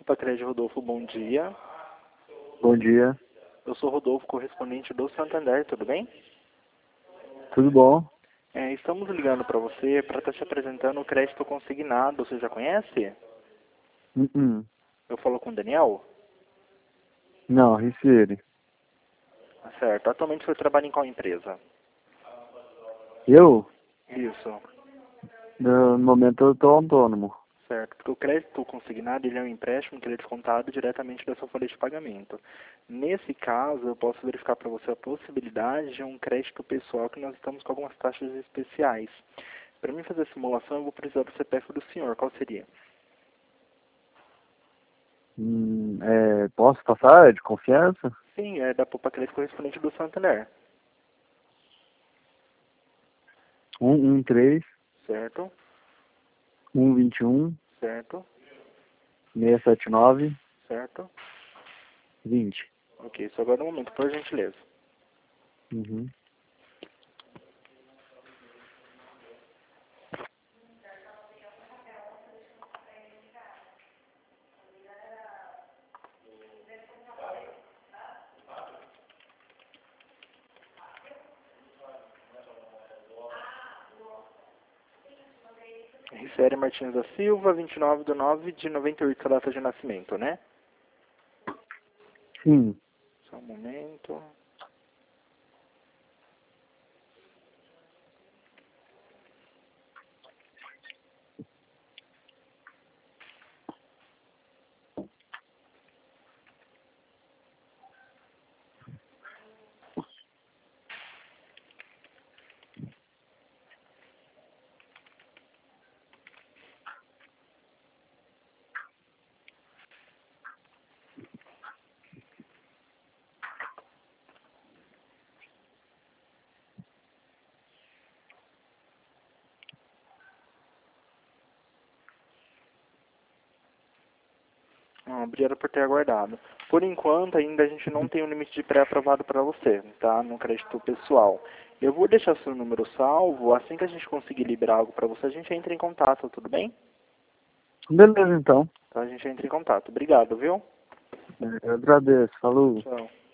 Pacred Rodolfo, bom dia. Bom dia, Eu sou Rodolfo, correspondente do Santander, tudo bem? tudo bom? Estamos ligando para você para estar te apresentando o crédito consignado, você já conhece? Uh-uh. Eu falo com o Daniel? Não, Ricieri. Certo. Atualmente você trabalha em qual empresa? Eu? Isso. No momento eu estou autônomo. Certo, porque o crédito consignado ele é um empréstimo que ele é descontado diretamente da sua folha de pagamento. Nesse caso, eu posso verificar para você a possibilidade de um crédito pessoal que nós estamos com algumas taxas especiais. Para mim fazer a simulação, eu vou precisar do CPF do senhor. Qual seria? Posso passar? É de confiança? Sim, é da Poupa Crédito correspondente do Santander. 113, Certo? 121, Certo? 679, Certo? 20. Ok, só agora um momento, por gentileza. Uhum. Ricieri Martins da Silva, 29/9/98, a data de nascimento, né? Sim. Só um momento. Obrigado por ter aguardado. Por enquanto, ainda a gente não tem um limite de pré-aprovado para você, tá? No crédito pessoal. Eu vou deixar seu número salvo. Assim que a gente conseguir liberar algo para você, a gente entra em contato, tudo bem? Beleza, então. Então a gente entra em contato. Obrigado, viu? Eu agradeço. Falou. Tchau.